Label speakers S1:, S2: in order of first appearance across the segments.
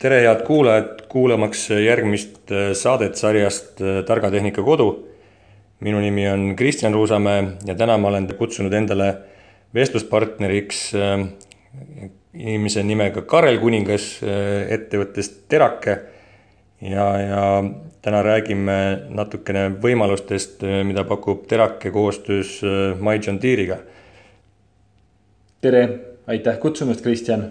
S1: Tere head kuulajad, kuulamaks järgmist saadet sarjast Targa Tehnika Kodu. Minu nimi on Kristjan Ruusamäe ja täna ma olen kutsunud endale vestluspartneriks inimese nimega Karel Kuningas ettevõttest Terake. Ja täna räägime natukene võimalustest, mida pakub Terake koostöös My John Deere'iga.
S2: Tere, aitäh kutsumast, Kristjan.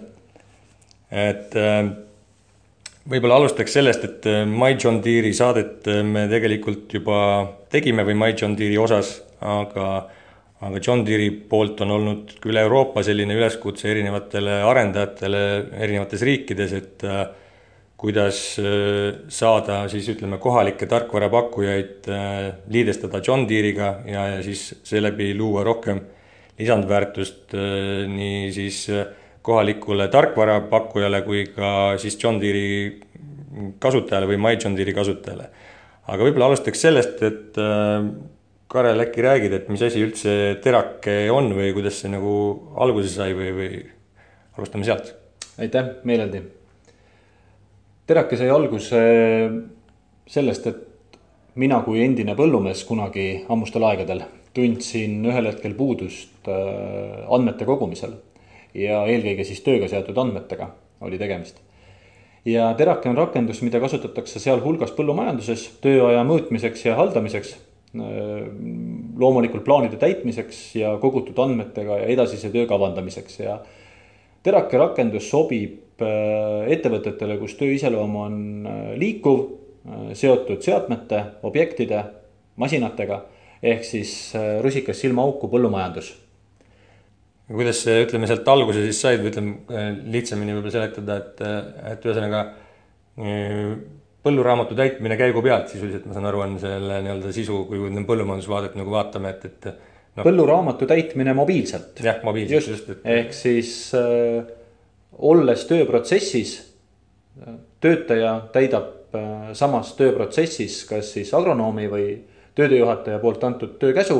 S1: Võib-olla alustaks sellest, et My John Deere'i saadet me tegelikult juba tegime või My John Deere'i osas, aga John Deere'i poolt on olnud üle Euroopa selline üleskutse erinevatele arendajatele erinevates riikides, et kuidas saada siis kohalikke tarkvarapakkujaid liidestada John Deere'iga ja siis seeläbi luua rohkem lisandväärtust nii siis kohalikule tarkvarapakkujale kui ka siis John Deere'i kasutajale või My John Deere'i kasutajale. Aga võib-olla alustaks sellest, et Karel äkki räägid, et mis asi üldse Terake on või kuidas see nagu alguse sai või alustame sealt?
S2: Aitäh, meeleldi. Terake sai alguse sellest, et mina kui endine põllumees kunagi ammustel aegadel tundsin ühel hetkel puudust andmete kogumisel. Ja eelkõige siis tööga seotud andmetega oli tegemist. Ja Terake on rakendus, mida kasutatakse seal hulgas põllumajanduses tööaja mõõtmiseks ja haldamiseks, loomulikult plaanide täitmiseks ja kogutud andmetega ja edasise töö kavandamiseks. Ja Terake rakendus sobib ettevõtetele, kus töö iseloom on liikuv, seotud seadmete, objektide, masinatega, ehk siis rusikas silmaauku põllumajandus.
S1: Kuidas see, sealt alguse siis said või lihtsamini võib-olla seletada, et ühesõnaga põlluraamatu täitmine käigu pealt sisuliselt, ma saan aru, on selle nii-öelda sisu, kui põllumajandusvaadet nagu vaatame,
S2: no. Põlluraamatu täitmine mobiilselt.
S1: Jah, mobiilselt.
S2: Just. Ehk siis olles tööprotsessis, töötaja täidab samas tööprotsessis kas siis agronoomi või töödejuhataja poolt antud töökäsu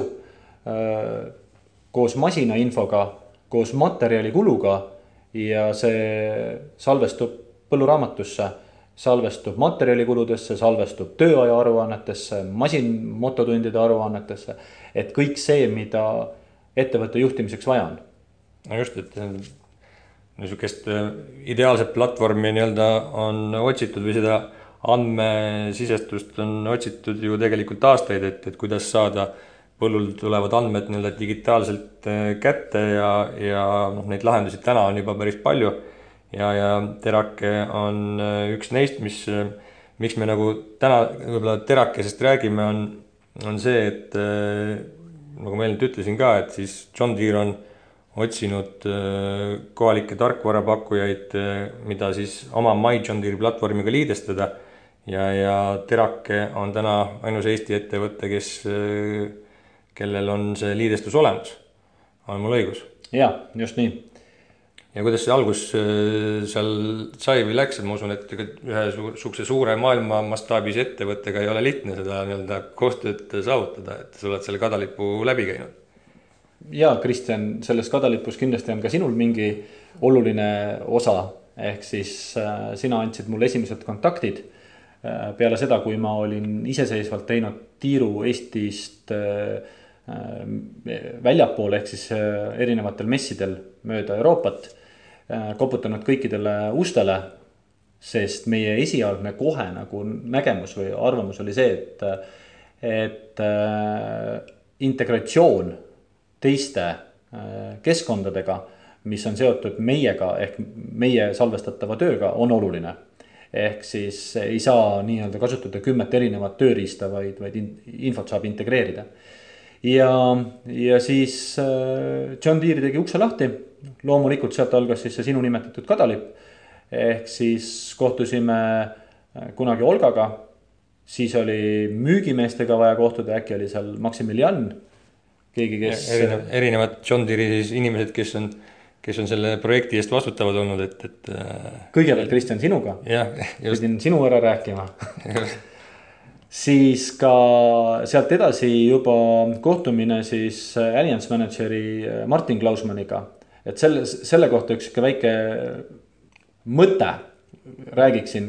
S2: koos masina infoga, koos materjali kuluga ja see salvestub põlluraamatusse, salvestub materjali kuludesse, salvestub tööaja aruannetesse, masinmototundide aruannetesse, et kõik see, mida ettevõtte juhtimiseks vaja on.
S1: No just, et niisugust ideaalset platvormi nii-öelda on otsitud või seda andmesisestust on otsitud ju tegelikult aastaid, et kuidas saada põllul tulevad andmed nii-öelda digitaalselt kätte ja neid lahendusi täna on juba päris palju ja Terake on üks neist, miks me nagu täna võib-olla Terakesest räägime, on see, et nagu ma eelnevalt ütlesin ka, et siis John Deere on otsinud kohalikke tarkvarapakkujaid, mida siis oma My John Deere platvormiga liidestada ja Terake on täna ainus Eesti ettevõte, kellel on see liidestus olemas. On mul õigus?
S2: Ja, just nii.
S1: Ja kuidas see algus seal sai või läks, et ma usun, et ühe suure maailma mastaabis ettevõttega ei ole lihtne seda nii-öelda koostööd saavutada, et sa oled selle kadalipu läbi käinud.
S2: Ja, Kristjan, selles kadalipus kindlasti on ka sinul mingi oluline osa, ehk siis sina andsid mulle esimesed kontaktid peale seda, kui ma olin iseseisvalt teinud tiiru Eestist väljapool ehk siis erinevatel messidel mööda Euroopat, koputanud kõikidele ustele, sest meie esialgne kohe nagu nägemus või arvamus oli see, et integratsioon teiste keskkondadega, mis on seotud meiega ehk meie salvestatava tööga, on oluline. Ehk siis ei saa nii-öelda kasutada 10 erinevat tööriista, vaid infot saab integreerida. Ja siis John Deere tegi ukse lahti, loomulikult sealt algas siis see sinu nimetatud kadalip, ehk siis kohtusime kunagi Olgaga, siis oli müügimeestega vaja kohtuda, äkki oli seal Maximilian, keegi, kes
S1: erinevad John Deere siis inimesed, kes on selle projekti eest vastutavad olnud, et
S2: kõigepealt Kristjan sinuga, pidin sinu ära rääkima. Siis ka sealt edasi juba kohtumine siis Alliance Manageri Martin Klausmaniga, et selle kohta üks väike mõte räägiksin,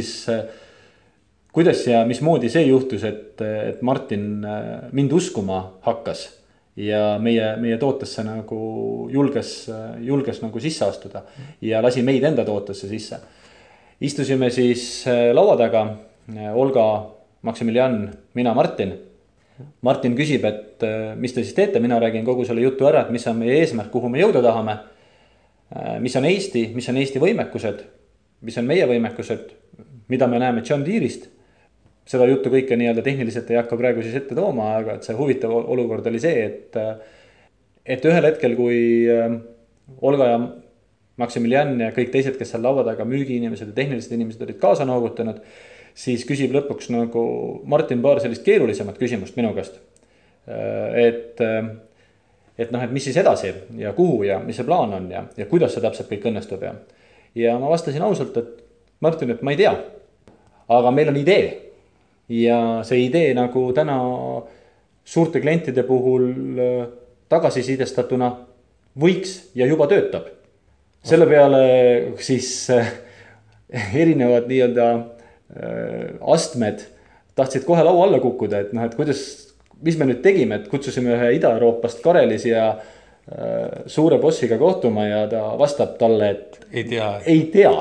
S2: kuidas ja mismoodi see juhtus, et Martin mind uskuma hakkas ja meie tootesse nagu julges nagu sisse astuda ja lasi meid enda tootesse sisse. Istusime siis laua taga, Olga, Maximilian, mina, Martin. Martin küsib, et mis te siis teete, mina räägin kogu selle jutu ära, et mis on meie eesmärk, kuhu me jõuda tahame. Mis on Eesti võimekused, mis on meie võimekused, mida me näeme John Deere'ist. Seda juttu kõike nii-öelda tehniliselt ei hakka praegu siis ette tooma, aga et see huvitav olukord oli see, et ühel hetkel, kui Olga ja Maximilian ja kõik teised, kes seal laua taga, müügiinimesed ja tehnilised inimesed olid kaasa noogutanud, siis küsib lõpuks nagu Martin paar sellist keerulisemat küsimust minu käest. Et mis siis edasi ja kuhu ja mis see plaan on ja kuidas see täpselt kõik õnnestub ja ma vastasin ausalt, et Martin, et ma ei tea, aga meil on idee ja see idee nagu täna suurte klientide puhul tagasisidestatuna võiks ja juba töötab. Selle peale siis erinevad nii-öelda astmed tahtsid kohe laua alla kukkuda, et noh, et mis me nüüd tegime, et kutsusime ühe Ida-Euroopast Karelis ja suure bossiga kohtuma ja ta vastab talle, et ei tea.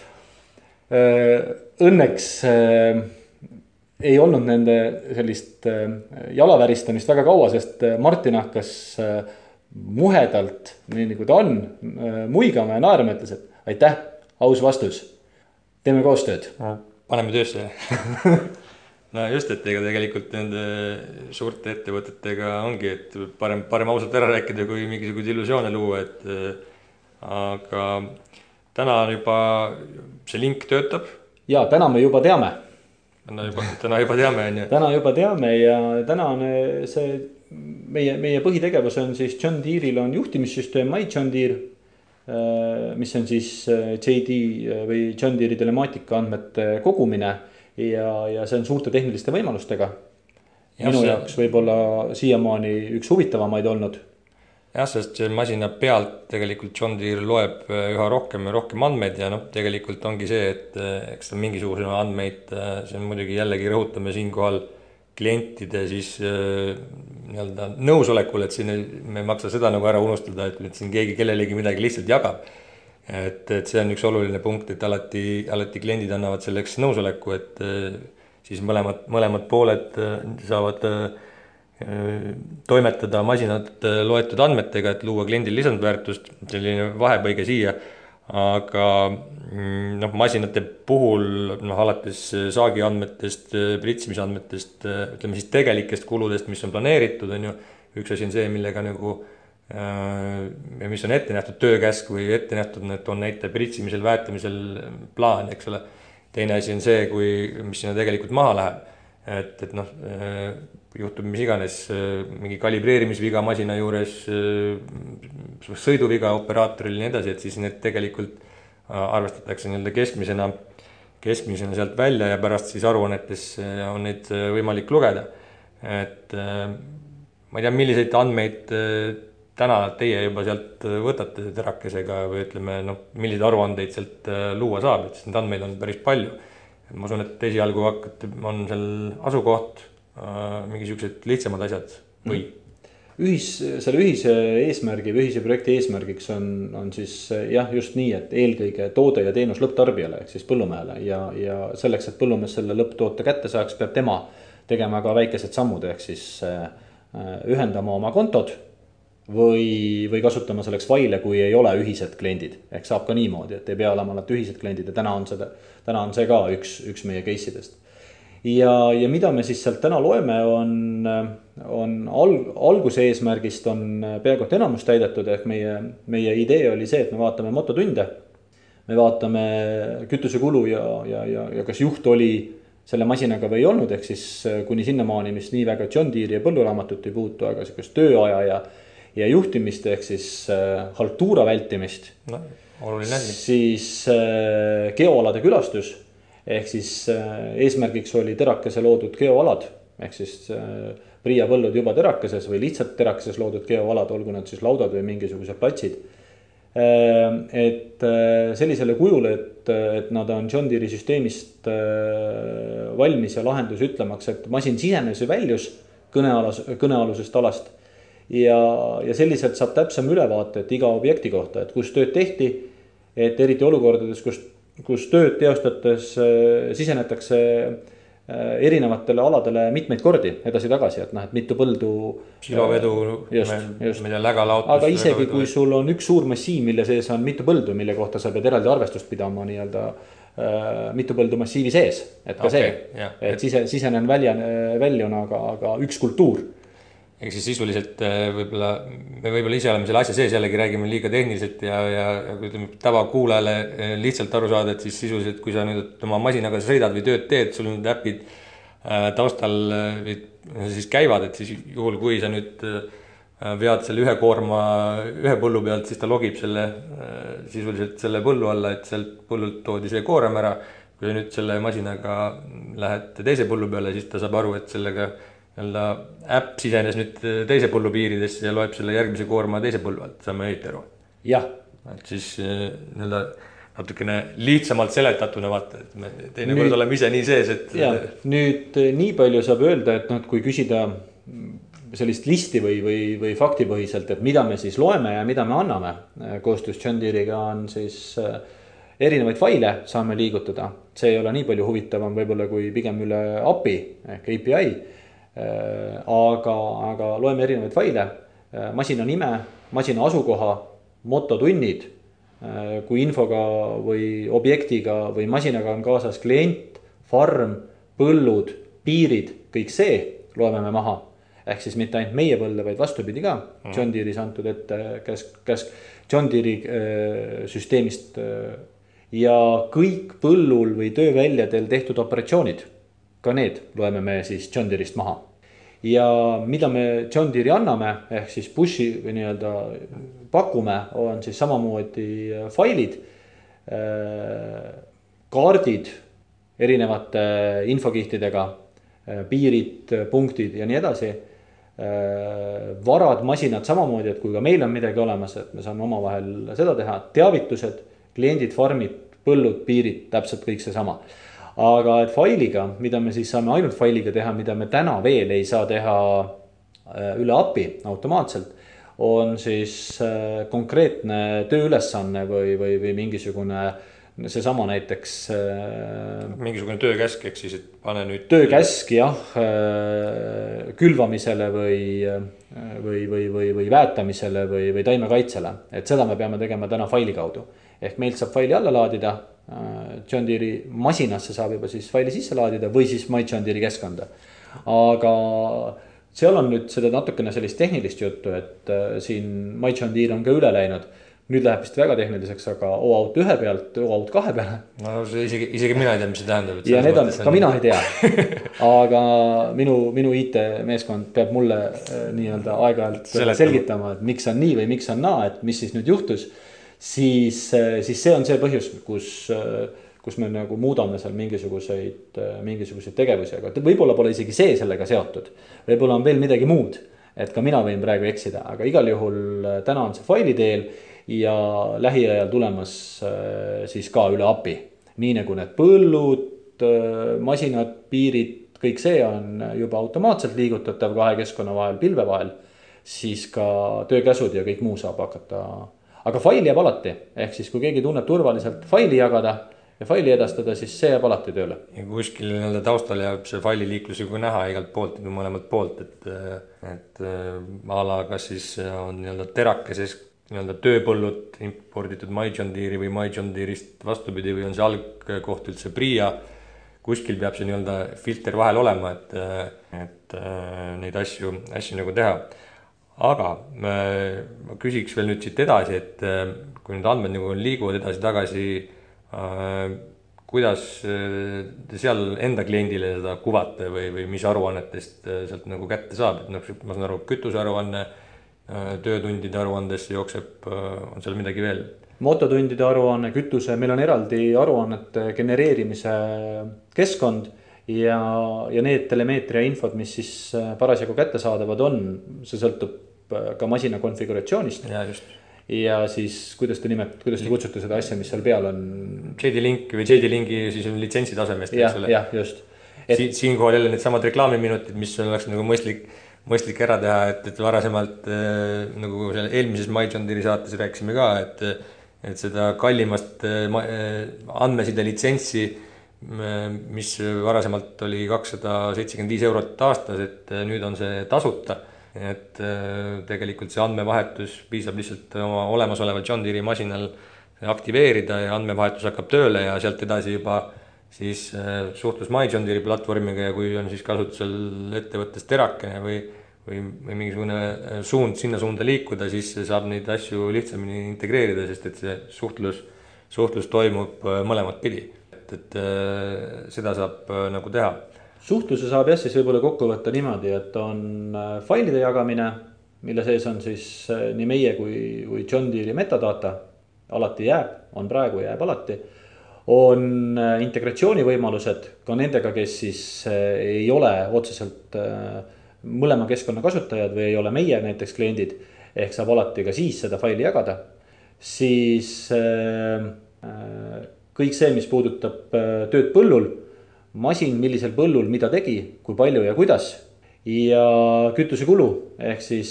S2: Õnneks ei olnud nende sellist jalaväristamist väga kaua, sest Martin hakkas muhedalt, nii nagu ta on, muigama ja naerma, ütles, et aitäh, aus vastus, teeme koostööd.
S1: Paneme töösse. No just, et ega tegelikult nende suurte ettevõtetega ongi, et parem ausalt ära rääkida, kui mingisuguse illusioone luua, aga täna juba see link töötab.
S2: Ja täna me juba teame.
S1: Täna juba teame, on ju.
S2: Täna juba teame ja täna on see meie põhitegevus on siis John Deere'il on juhtimissüsteem My John Deere, mis on siis JD või John Deere'i telemaatika andmete kogumine ja see on suurte tehniliste võimalustega. Minu jaoks võib-olla siiamaani üks huvitavamaid olnud.
S1: Jah, sest see masina pealt tegelikult John Deere loeb üha rohkem ja rohkem andmeid ja tegelikult ongi see, et eks ta mingisugune andmeid, see on muidugi jällegi rõhutame siinkohal klientide siis nii-öelda nõusolekul, et siin me ei maksa seda nagu ära unustada, et siin keegi kellelegi midagi lihtsalt jagab. Et see on üks oluline punkt, et alati kliendid annavad selleks nõusoleku, et siis mõlemad pooled saavad toimetada masinad loetud andmetega, et luua kliendil lisandväärtust, selline vahepõige siia. Aga masinate puhul alates saagi andmetest, pritsimisandmetest, ütleme siis tegelikest kuludest, mis on planeeritud, on ju. Üks asi on see, millega nagu, mis on ette nähtud töökäsk või ette nähtud, et on näite pritsimisel, väetamisel plaan, eks ole. Teine asi on see, mis sinna tegelikult maha läheb. Et juhtub mis iganes, mingi kalibreerimisviga masina juures, sõiduviga operaatoril ja nii edasi, et siis need tegelikult arvestatakse nii-öelda keskmisena sealt välja ja pärast siis aruannetes on neid võimalik lugeda. Et ma ei tea, milliseid andmeid täna teie juba sealt võtate terakesega või ütleme, milliseid aruandeid sealt luua saab, et neid andmeid on päris palju. Ma usun, et esialgu on seal asukoht, mingisugused lihtsamad asjad või?
S2: Selle ühise eesmärgi või ühise projekti eesmärgiks on siis jah, just nii, et eelkõige toode ja teenus lõpptarbijale ehk siis põllumehele ja selleks, et põllumees selle lõpptoote kätte saaks, peab tema tegema ka väikesed sammud ehk siis ühendama oma kontod või kasutama selleks faile, kui ei ole ühised kliendid. Ehk saab ka niimoodi, et ei pea olema alati ühised kliendid ja täna on see ka üks meie case'idest. Ja mida me siis sealt täna loeme on alguse eesmärgist on peaaegu enamus täidetud, ehk meie idee oli see, et me vaatame mototunde, me vaatame kütusekulu ja kas juht oli selle masinaga või ei olnud, ehk siis kuni sinnamaani, mis nii väga John Deere ja põlluraamatut ei puutu, aga sellist tööaja ja juhtimist ehk siis haltuura vältimist, siis geoalade külastus ehk siis eesmärgiks oli terakese loodud geoalad ehk siis Priia põllud juba terakeses või lihtsalt terakeses loodud geoalad, olgu nad siis laudad või mingisugused platsid et sellisele kujule, et nad on John Deere'i süsteemist valmis ja lahendus ütlemaks, et masin sisenes ja väljus kõnealusest alast. Ja selliselt saab täpsem ülevaate, et iga objekti kohta, et kus tööd tehti, et eriti olukordades, kus tööd teostades sisenetakse erinevatele aladele mitmeid kordi edasi-tagasi, et noh, et mitu põldu.
S1: silovedu, mida lägalaotus.
S2: aga isegi kui sul on üks suur massiiv, mille sees on mitu põldu, mille kohta sa pead eraldi arvestust pidama nii-öelda mitu põldu massiivi sees, et ka et sisenen väljun, aga üks kultuur.
S1: Ehk siis sisuliselt me võib-olla ise oleme selle asja sees, jällegi räägime liiga tehniliselt ja tavakuulajale lihtsalt aru saada, et siis sisuliselt, kui sa nüüd oma masinaga sõidad või tööd teed, sul need äpid taustal siis käivad, et siis juhul, kui sa nüüd vead selle ühe koorma ühe põllu pealt, siis ta logib selle sisuliselt selle põllu alla, et sealt põllult toodi see koorem ära. Kui sa nüüd selle masinaga lähed teise põllu peale, siis ta saab aru, et sellega äpp sisenes nüüd teise põllu piiridesse ja loeb selle järgmise koorma teise põllu alt, saame õieti aru.
S2: Jah.
S1: Et siis natukene lihtsamalt seletatuna vaata, et me teinekord oleme ise nii sees, et.
S2: Ja, nüüd nii palju saab öelda, et kui küsida sellist listi või faktipõhiselt, et mida me siis loeme ja mida me anname koostöös John Deere'iga on siis erinevaid faile saame liigutada. See ei ole nii palju huvitavam võib-olla kui pigem üle API ehk API. Aga loeme erinevaid faile, masina nime, masina asukoha, mototunnid, kui infoga või objektiga või masinaga on kaasas klient, farm, põllud, piirid, kõik see loeme me maha. Ehk siis mitte ainult meie põlle, vaid vastupidi ka. John Deere'is antud ette käsk John Deere'i süsteemist ja kõik põllul või tööväljadel tehtud operatsioonid, ka need loeme me siis John Deere'ist maha. Ja mida me John Deere'i anname, ehk siis pushi või nii-öelda pakume, on siis samamoodi failid, kaardid erinevate infokihtidega, piirid, punktid ja nii edasi. Varad, masinad samamoodi, et kui ka meil on midagi olemas, et me saame oma vahel seda teha, teavitused, kliendid, farmid, põllud, piirid, täpselt kõik see sama. Aga et failiga, mida me siis saame ainult failiga teha, mida me täna veel ei saa teha üle API automaatselt, on siis konkreetne tööülesanne või mingisugune seesama näiteks.
S1: Mingisugune töökäsk, ehk siis, et pane nüüd.
S2: Töökäsk, jah, külvamisele või väetamisele või taimekaitsele. Et seda me peame tegema täna faili kaudu. Ehk meilt saab faili alla laadida, John Deere'i masinasse saab juba siis faili sisse laadida või siis My John Deere'i keskkonda. Aga seal on nüüd seda natukene sellist tehnilist juttu, et siin My John Deere on ka üle läinud. Nüüd läheb vist väga tehniliseks, aga OAuth 1 pealt, OAuth 2 peale.
S1: No isegi mina ei tea, mis see tähendab.
S2: Ja need on, ka mina ei tea. Aga minu IT meeskond peab mulle nii-öelda aeg-ajalt selgitama, et miks on nii või miks on naa, et mis siis nüüd juhtus. Siis see on see põhjus, kus me nagu muudame seal mingisuguseid tegevusi, aga võib-olla pole isegi see sellega seotud. Võib-olla on veel midagi muud, et ka mina võin praegu eksida, aga igal juhul täna on see faili teel ja lähiajal tulemas siis ka üle API. Nii nagu need põllud, masinad, piirid, kõik see on juba automaatselt liigutatav kahe keskkonna vahel, pilve vahel, siis ka töökäsud ja kõik muu saab hakata. Aga faili jääb alati, ehk siis kui keegi tunneb turvaliselt faili jagada ja faili edastada, siis see jääb alati tööle.
S1: Ja kuskil taustal jääb see faili liiklus juba näha igalt poolt või mõlemalt poolt, et ala kas siis on terakeses tööpõllud imporditud My John Deere'i või My John Deere'ist vastupidi või on see algkoht üldse Pria. Kuskil peab see filter vahel olema, et neid asju nagu teha. Aga ma küsiks veel nüüd siit edasi, et kui nüüd andmed nagu liiguvad edasi-tagasi, kuidas te seal enda kliendile seda kuvate või mis aruannetest sealt nagu kätte saab, et ma saan aru, kütusearuanne, töötundide aruandesse jookseb, on seal midagi veel?
S2: Mototundide aruanne, kütuse, meil on eraldi aruannete genereerimise keskkond ja need telemeetria infod, mis siis parasjagu kättesaadavad on, see sõltub ka masina konfiguratsioonist.
S1: Ja just.
S2: ja siis kuidas te kutsute seda asja, mis seal peal on?
S1: JD-Link või JD-Lingi siis on litsentsi tasemest, eks ole.
S2: jah, just.
S1: Siinkohal jälle need samad reklaamiminutid, mis oleks nagu mõistlik ära teha, et varasemalt nagu seal eelmises My John Deere saates rääkisime ka, et seda kallimast andmeside litsentsi, mis varasemalt oli 275 eurot aastas, et nüüd on see tasuta. Et tegelikult see andmevahetus piisab lihtsalt oma olemasoleval John Deere masinal aktiveerida ja andmevahetus hakkab tööle ja sealt edasi juba siis suhtlus My John Deere platvormiga ja kui on siis kasutusel ettevõttes Terakene või mingisugune sinna suunda liikuda, siis saab neid asju lihtsamini integreerida, sest et see suhtlus toimub mõlemat pidi. Et seda saab nagu teha.
S2: Suhtluse saab jah siis võib-olla kokku võtta niimoodi, et on failide jagamine, mille sees on siis nii meie kui John Deere metadata, alati jääb, on praegu, jääb alati. On integratsioonivõimalused ka nendega, kes siis ei ole otseselt mõlema keskkonna kasutajad või ei ole meie näiteks kliendid, ehk saab alati ka siis seda faili jagada. Siis kõik see, mis puudutab tööd põllul, masin, millisel põllul mida tegi, kui palju ja kuidas ja kütusekulu ehk siis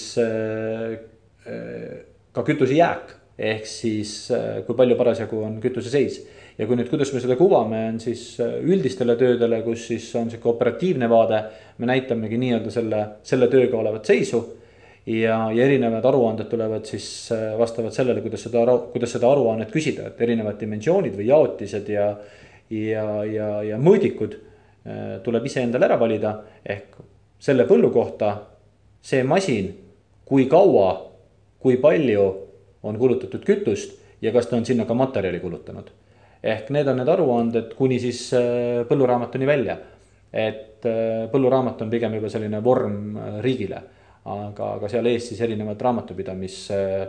S2: ka kütusejääk ehk siis kui palju parasjagu on kütuse seis. Ja kui nüüd, kuidas me seda kuvame, on siis üldistele töödele, kus siis on see operatiivne vaade, me näitamegi nii-öelda selle tööga olevat seisu ja erinevad aruanded tulevad siis vastavalt sellele, kuidas seda aruannet küsida, et erinevad dimensioonid või jaotised ja mõõdikud tuleb ise endale ära valida ehk selle põllu kohta see masin, kui kaua, kui palju on kulutatud kütust ja kas ta on sinna ka materjali kulutanud. Ehk need on need aruanded kuni siis põlluraamatuni välja, et põlluraamat on pigem juba selline vorm riigile, aga seal ees siis erinevad raamatupidamis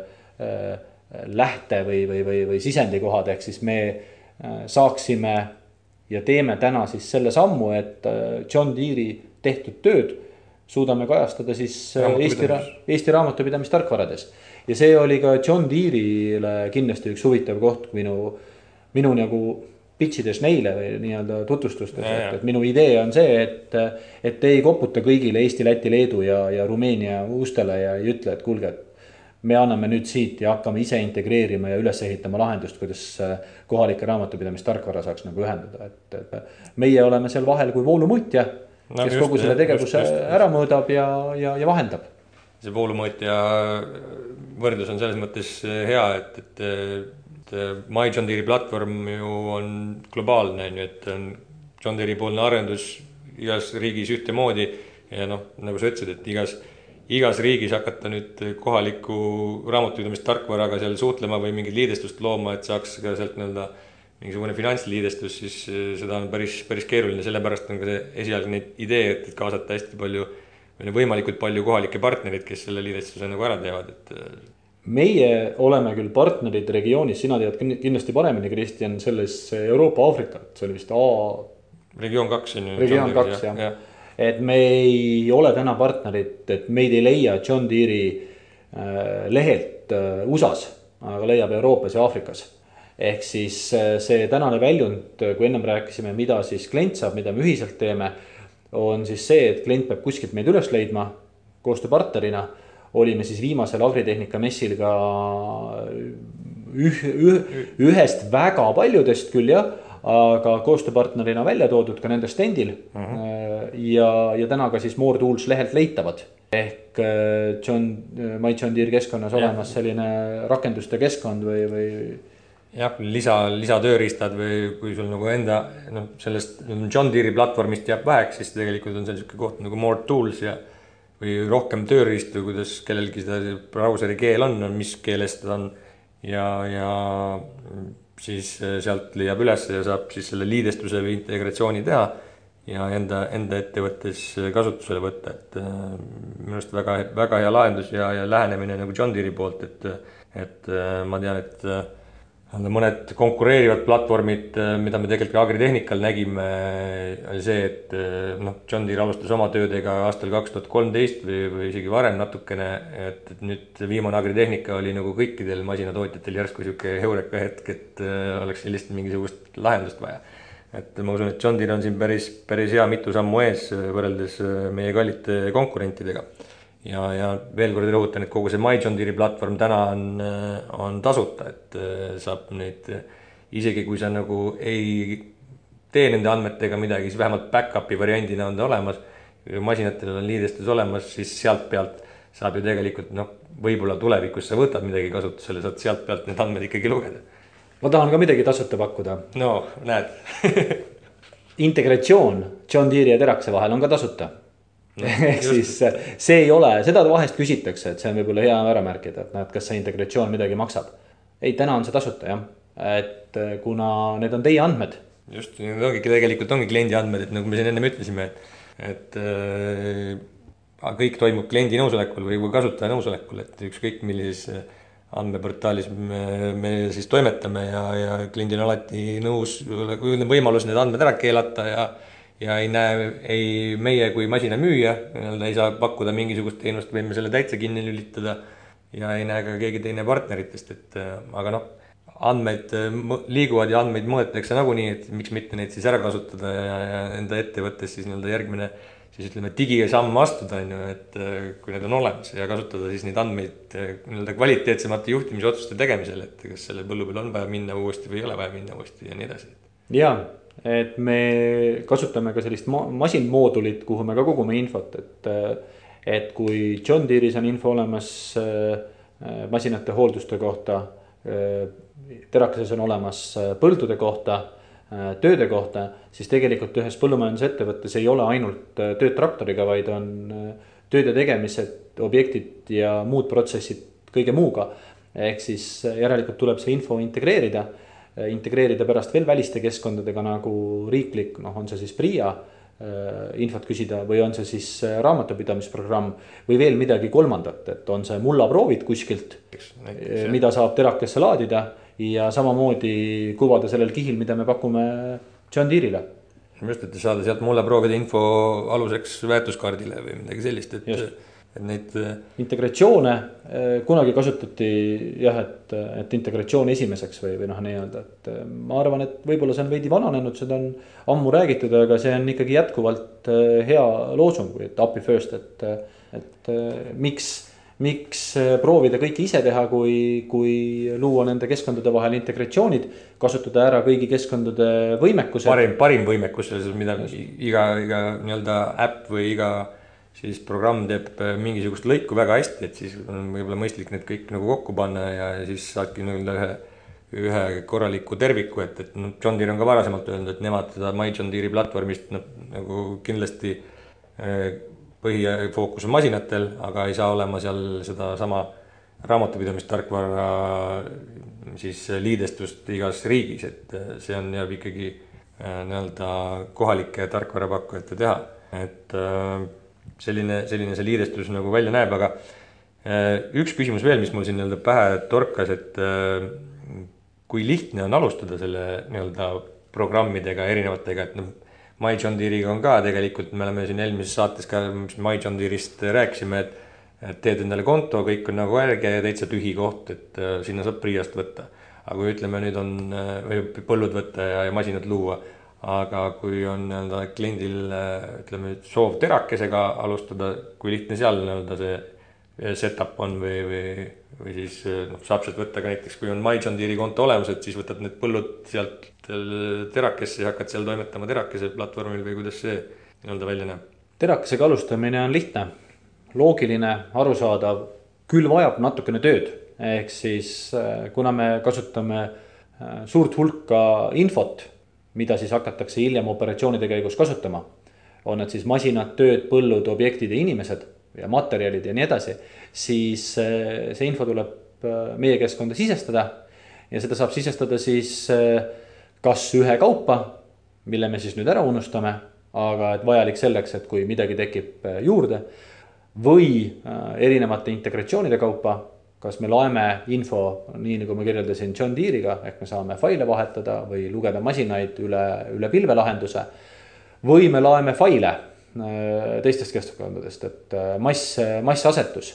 S2: lähte või sisendi kohad, ehk siis me saaksime ja teeme täna siis selle sammu, et John Deere tehtud tööd suudame kajastada siis Eesti raamatupidamistarkvarades. Ja see oli ka John Deere'ile kindlasti üks huvitav koht minu nagu pitchides neile või nii-öelda tutvustustes, et minu idee on see, et ei koputa kõigile Eesti, Läti, Leedu ja Rumeenia ustele ja ei ütle, et kuulge, me anname nüüd siit ja hakkame ise integreerima ja üles ehitama lahendust, kuidas kohalike raamatupidamistarkvara saaks nagu ühendada. Et meie oleme seal vahel kui voolumõõtja, kes kogu selle tegevuse ära mõõdab ja vahendab.
S1: See voolumõõtja võrdlus on selles mõttes hea, et My John Deere platvorm ju on globaalne, et on John Deere poolne arendus igas riigis ühtemoodi ja nagu sa ütlesid, et igas riigis hakata nüüd kohaliku raamatupidamistarkvaraga seal suhtlema või mingit liidestust looma, et saaks ka sealt mingisugune finantsliidestus, siis seda on päris keeruline, sellepärast on ka see esialgne idee, et kaasata hästi palju, võimalikult palju kohalikke partnerid, kes selle liidestuse nagu ära teevad, et
S2: meie oleme küll partnerid regioonis, sina tead kindlasti paremini, Kristjan, selles Euroopa-Aafrika, see oli vist
S1: Regioon 2 on ju.
S2: Regioon 2, jah. Et me ei ole täna partnerid, et meid ei leia John Deere lehelt USAs, aga leiab Euroopas ja Aafrikas. Ehk siis see tänane väljund, kui ennem rääkisime, mida siis klient saab, mida me ühiselt teeme, on siis see, et klient peab kuskilt meid üles leidma koostööpartnerina. Olime siis viimasel agritehnika messil ka ühest väga paljudest küll jah, aga koostööpartnerina välja toodud ka nende standil ja täna ka siis More Tools lehelt leitavad. Ehk My John Deere keskkonnas olemas selline rakenduste keskkond või
S1: jah, lisatööriistad või kui sul nagu enda sellest John Deere platvormist jääb väheks, siis tegelikult on seal selline koht nagu More Tools või rohkem tööriistu, kuidas kellelgi seda brauseri keel on, mis keeles ta on ja siis sealt leiab üles ja saab siis selle liidestuse või integratsiooni teha ja enda ettevõttes kasutusele võtta, et minu arust väga hea lahendus ja lähenemine nagu John Deere poolt, et ma tean, mõned konkureerivad platvormid, mida me tegelikult ka Agritehnikal nägime, oli see, et noh, John Deere alustas oma töödega aastal 2013 või isegi varem natukene, et nüüd viimane Agritehnika oli nagu kõikidel masinatootjatel järsku sihuke heureka hetk, et oleks sellist mingisugust lahendust vaja. Et ma usun, et John Deere on siin päris hea mitu sammu ees võrreldes meie kallite konkurentidega. Ja veel kord rõhutan, et kogu see My John Deere platvorm täna on tasuta, et saab neid, isegi kui sa nagu ei tee nende andmetega midagi, siis vähemalt back-up'i variandina on ta olemas. Masinatel on liidestus olemas, siis sealt pealt saab ju tegelikult, noh, võib-olla tulevikus sa võtad midagi kasutusele, saad sealt pealt need andmed ikkagi lugeda.
S2: Ma tahan ka midagi tasuta pakkuda.
S1: No, näed.
S2: Integratsioon John Deere ja Terakse vahel on ka tasuta. Ehk siis see ei ole, seda vahest küsitakse, et see on võib-olla hea ära märkida, et näed, kas see integratsioon midagi maksab. Ei, täna on see tasuta, jah. Et kuna need on teie andmed.
S1: Just, tegelikult ongi kliendi andmed, et nagu me siin enne ütlesime, et kõik toimub kliendi nõusolekul või kasutaja nõusolekul, et ükskõik millises andmeportaalis me siis toimetame ja kliendil on alati nõus võimalus need andmed ära keelata ja ei näe, ei meie kui masina müüja ei saa pakkuda mingisugust teenust, võime selle täitsa kinni lülitada ja ei näe ka keegi teine partneritest, et aga noh, andmeid liiguvad ja andmeid mõõdetakse nagunii, et miks mitte neid siis ära kasutada ja enda ettevõttes siis järgmine siis ütleme digisamm astuda, et kui need on olemas ja kasutada siis neid andmeid kvaliteetsemate juhtimisotsuste tegemisel, et kas selle põllu peal on vaja minna uuesti või ei ole vaja minna uuesti ja nii edasi.
S2: Jaa. Et me kasutame ka sellist masinmoodulit, kuhu me ka kogume infot, et kui John Deere'is on info olemas masinate hoolduste kohta, Terakeses on olemas põldude kohta, tööde kohta, siis tegelikult ühes põllumajandusettevõttes ei ole ainult tööd traktoriga, vaid on tööde tegemised, objektid ja muud protsessid kõige muuga. Ehk siis järelikult tuleb see info integreerida pärast veel väliste keskkondadega nagu riiklik, on see siis PRIA infot küsida või on see siis raamatupidamisprogramm või veel midagi kolmandat, et on see mullaproovid kuskilt, mida saab Terakesse laadida ja samamoodi kuvada sellel kihil, mida me pakume John Deere'ile.
S1: Just, et saada sealt mullaproovide info aluseks väärtuskaardile või midagi sellist, et neid
S2: integratsioone kunagi kasutati jah, et integratsioon esimeseks või nii-öelda, et ma arvan, et võib-olla see on veidi vananenud, seda on ammu räägitud, aga see on ikkagi jätkuvalt hea loosung, et API first, et miks proovida kõike ise teha, kui luua nende keskkondade vahel integratsioonid, kasutada ära kõigi keskkondade võimekused.
S1: Parim võimekus, mida iga nii-öelda äpp või iga siis programm teeb mingisugust lõiku väga hästi, et siis on võib-olla mõistlik need kõik nagu kokku panna ja siis saadki ühe korraliku terviku, et John Deere on ka varasemalt öelnud, et nemad seda My John Deere'i platvormist nagu kindlasti põhifookus on masinatel, aga ei saa olema seal seda sama raamatupidamistarkvara siis liidestust igas riigis, et see on jääb ikkagi nii-öelda kohalike tarkvarapakkujate teha, et selline see liidestus nagu välja näeb, aga üks küsimus veel, mis mul siin pähe torkas, et kui lihtne on alustada selle nii-öelda programmidega erinevatega, et My John Deere'iga on ka tegelikult, me oleme siin eelmises saates ka My John Deere'ist rääkisime, et teed endale konto, kõik on nagu ärge ja täitsa tühi koht, et sinna saab PRIA-st võtta. Aga kui ütleme nüüd on või põllud võtta ja masinad luua, aga kui on kliendil ütleme soov Terakesega alustada, kui lihtne seal see setup on või siis saab sealt võtta ka näiteks, kui on My John Deere'i konto olemas, et siis võtad need põllud sealt Terakesse ja hakkad seal toimetama Terakese platvormil või kuidas see välja näeb?
S2: Terakesega alustamine on lihtne, loogiline, arusaadav, küll vajab natukene tööd, ehk siis kuna me kasutame suurt hulka infot, mida siis hakatakse hiljem operatsioonide käigus kasutama. On need siis masinad, tööd, põllud, objektid ja inimesed ja materjalid ja nii edasi. Siis see info tuleb meie keskkonda sisestada ja seda saab sisestada siis kas ühe kaupa, mille me siis nüüd ära unustame, aga et vajalik selleks, et kui midagi tekib juurde või erinevate integratsioonide kaupa, kas me laeme info, nii nagu ma kirjeldasin John Deere'iga, ehk me saame faile vahetada või lugeda masinaid üle pilvelahenduse. Või me laeme faile teistest keskkondadest, et massasetus.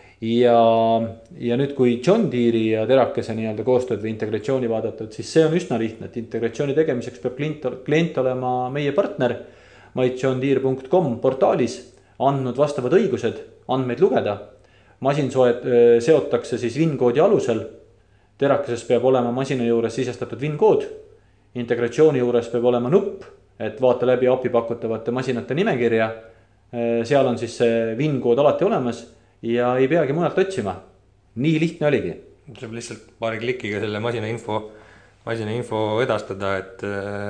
S2: Ja nüüd, kui John Deere'i ja Terakese nii-öelda koostööd või integratsiooni vaadatud, siis see on üsna lihtne, et integratsiooni tegemiseks peab klient olema meie partner myjohndeere.com portaalis, andnud vastavad õigused andmeid lugeda. Masin seotakse siis VIN-koodi alusel. Terakeses peab olema masina juures sisestatud VIN-kood. Integratsiooni juures peab olema nupp, et vaata läbi API pakutavate masinate nimekirja. Seal on siis see VIN-kood alati olemas ja ei peagi mujalt otsima. Nii lihtne oligi.
S1: Saab lihtsalt paari klikiga selle masina info edastada, et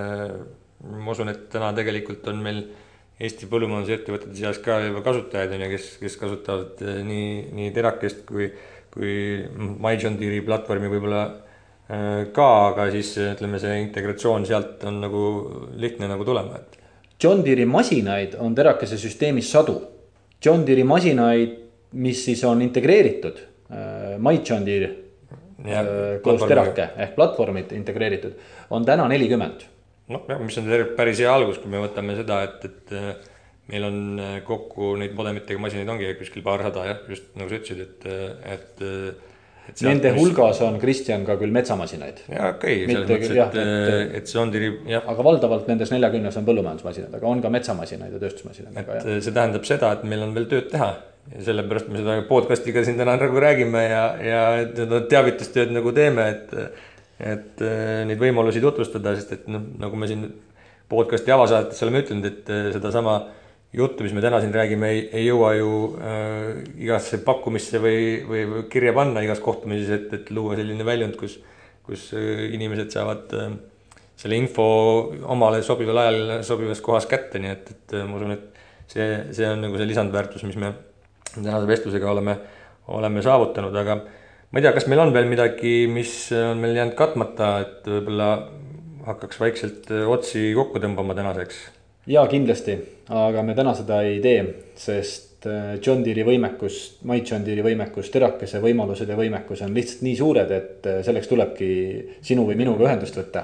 S1: ma usun, et täna tegelikult on meil Eesti põllumajandusettevõtete seas ka juba kasutajaid, kes kasutavad nii Terakest kui myJohnDeere platvormi võib-olla ka, aga siis ütleme, see integratsioon sealt on nagu lihtne nagu tulema.
S2: John Deere'i masinaid on Terakese süsteemis sadu. John Deere'i masinaid, mis siis on integreeritud, myJohnDeere koos Terake ehk platvormid integreeritud, on täna 40.
S1: Mis on päris hea algus, kui me võtame seda, et meil on kokku neid modemitega masinaid ongi kuskil paarsada, just nagu sa ütlesid, et
S2: nende hulgas on Kristjan ka küll metsamasinaid.
S1: Ja okei, selles mõttes, et see on jah.
S2: Aga valdavalt nendes 40 on põllumajandusmasinad, aga on ka metsamasinaid ja tööstusmasinaid.
S1: Et see tähendab seda, et meil on veel tööd teha ja sellepärast me seda podcastiga siin täna nagu räägime ja teavitustööd nagu teeme, et neid võimalusi tutvustada, sest et nagu me siin podcasti avasaates oleme ütlenud, et seda sama juttu, mis me täna siin räägime, ei jõua ju igasse pakkumisse või kirja panna igas kohtumises, et luua selline väljund, kus inimesed saavad selle info omale sobival ajal sobivas kohas kätte, nii et ma usun, et see on nagu see lisandväärtus, mis me tänase vestlusega oleme saavutanud, aga ma ei tea, kas meil on veel midagi, mis on meil jäänud katmata, et võib-olla hakkaks vaikselt otsi kokku tõmbama tänaseks?
S2: Jaa, kindlasti, aga me täna seda ei tee, sest John Deere'i võimekus, myJohnDeere'i võimekus, Terakese võimalused ja võimekus on lihtsalt nii suured, et selleks tulebki sinu või minuga ühendust võtta.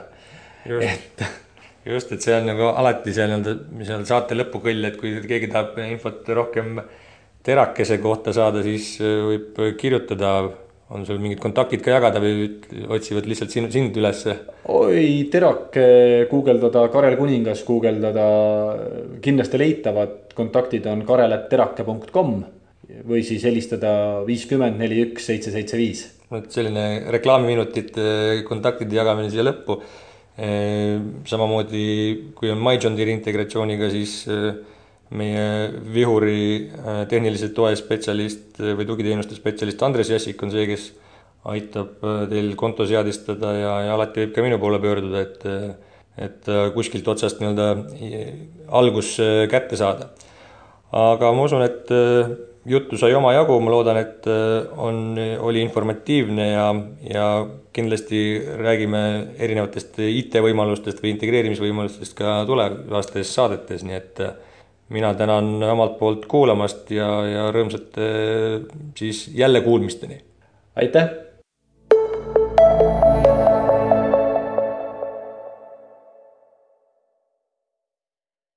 S1: Just, et see on nagu alati seal saate lõpukõll, et kui keegi tahab infot rohkem Terakese kohta saada, siis võib kirjutada. On sul mingid kontaktid ka jagada või otsivad lihtsalt sind ülesse?
S2: Oi, Terake guugeldada, Karel Kuningas guugeldada, kindlasti leitavad kontaktid on karel@terake.com või siis helistada 50 41 775.
S1: Selline reklaamiminutit kontaktide jagamine siia lõppu. Samamoodi kui on myJohnDeere integratsiooniga, siis meie Vihuri tehnilise toe spetsialist või tugiteenuste spetsialist Andres Jassik on see, kes aitab teil konto seadistada ja alati võib ka minu poole pöörduda, et kuskilt otsast algus kätte saada. Aga ma usun, et juttu sai oma jagu, ma loodan, et oli informatiivne ja kindlasti räägime erinevatest IT-võimalustest või integreerimisvõimalustest ka tulevastes saadetes, nii et mina tänan omalt poolt kuulamast ja rõõmsat siis jälle kuulmisteni.
S2: Aitäh!